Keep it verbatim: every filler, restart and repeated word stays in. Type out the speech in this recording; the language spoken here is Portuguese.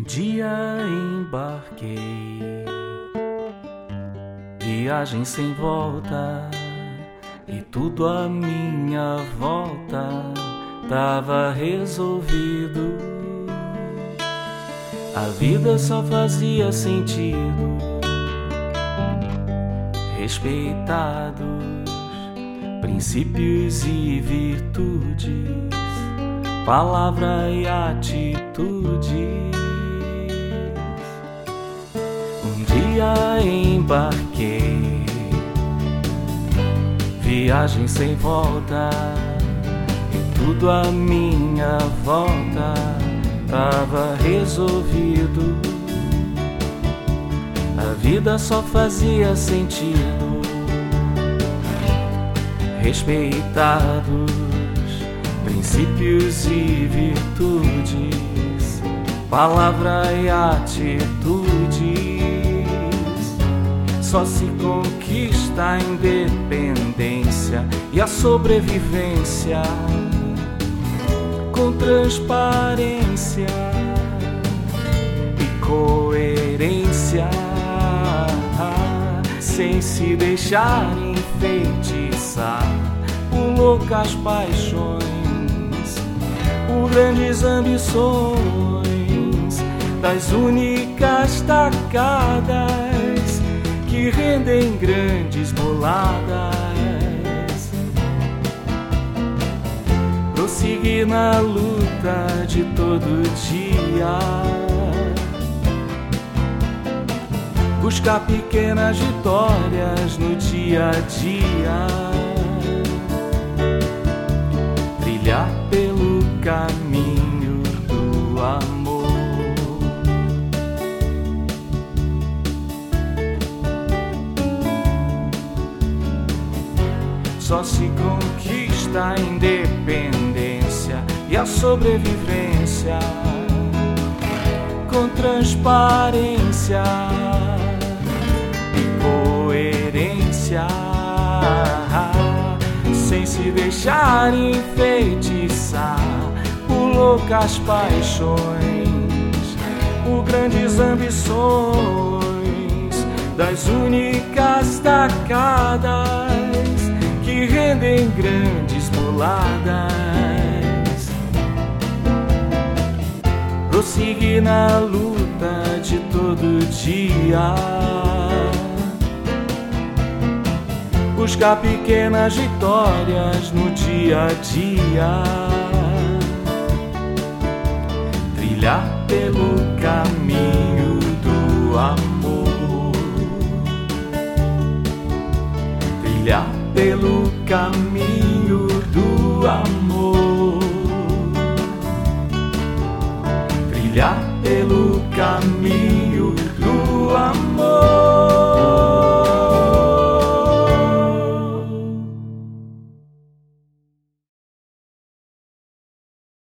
dia embarquei, viagem sem volta, e tudo à minha volta tava resolvido. A vida só fazia sentido, respeitados princípios e virtudes, palavra e atitude. Um dia embarquei, viagem sem volta, e tudo à minha volta tava resolvido. A vida só fazia sentido, respeitados princípios e virtudes, palavra e atitudes. Só se conquista a independência e a sobrevivência com transparência e coerência, sem se deixar enfeitiçar por loucas paixões, por grandes ambições, das únicas tacadas que rendem grandes boladas. Prosseguir na luta de todo dia, buscar pequenas vitórias no dia a dia, trilhar pelo caminho do amor. Só se conquista a independência e a sobrevivência com transparência e coerência, sem se deixar enfeitiçar por loucas paixões, por grandes ambições, das únicas tacadas que rendem grandes boladas. Prosseguir na luta de todo dia, buscar pequenas vitórias no dia a dia, trilhar pelo caminho do amor, trilhar pelo caminho do amor, trilhar pelo caminho